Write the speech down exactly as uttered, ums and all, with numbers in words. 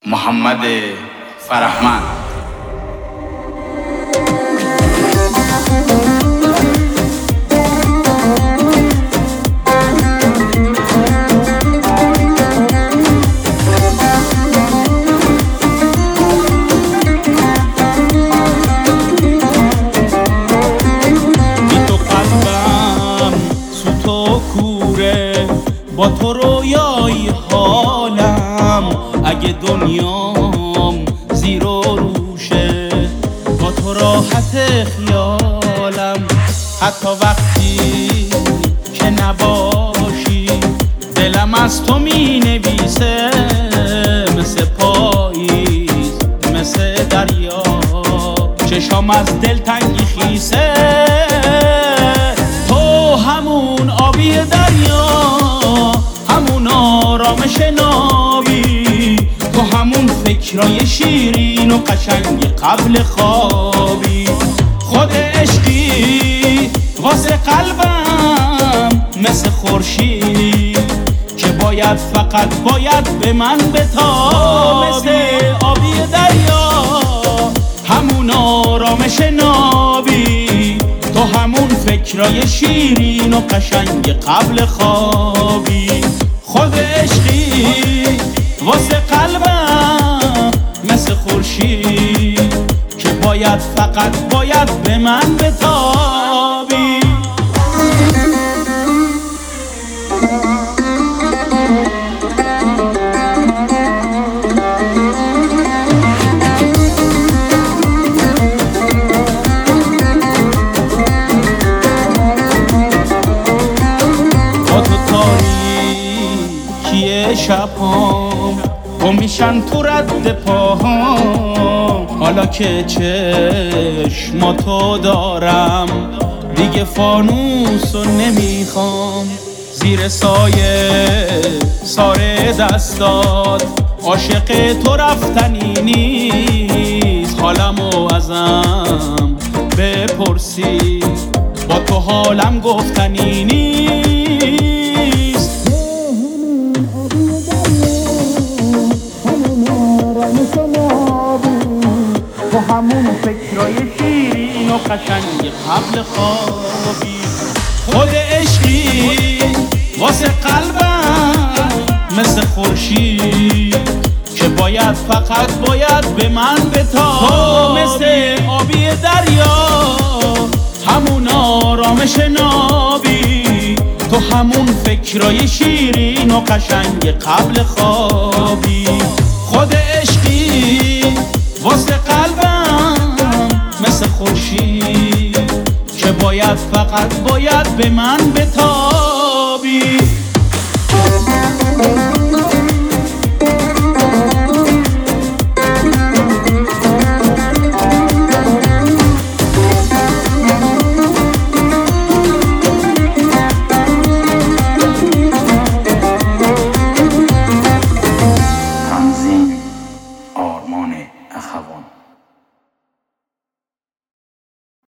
محمد فرهمند. با تو رویای حالم، اگه دنیام زیر و روشه، با تو راحت خیالم. حتی وقتی که نباشی دلم از تو می نویسه، مثل پاییز مثل دریا، چشام از دل تنگی خیسه. تو همون آبی دریا، همون آرامش نابی، تو همون فکرای شیرین و قشنگ قبل خوابی. خود عشقی واسه قلبم مثل خورشید که باید فقط باید به من بتابی. مثل آبی دریا، همون آرامش نابی، تو همون فکرای شیرین و قشنگ قبل خوابی. خود عشقی واسه قلبم مثل خورشید که باید فقط باید به من بتابی. شبام گم میشن تو رد پاهام، حالا که چشماتو دارم دیگه فانوسو نمیخوام. زیر سایه ساره دستات عاشق تو رفتنی نیست، حالمو ازم بپرسی با تو حالم گفتنی نیست. تو همون فکرای شیرین و قشنگ قبل خوابی. خود عشقی واسه قلبم مثل خورشید که باید فقط باید به من بتابی. مثل آبی دریا، همون آرامش نابی، تو همون فکرای شیرین و قشنگ قبل خوابی. خود عشقی واسه قلبم مثل خورشید که باید فقط باید به من بتابی.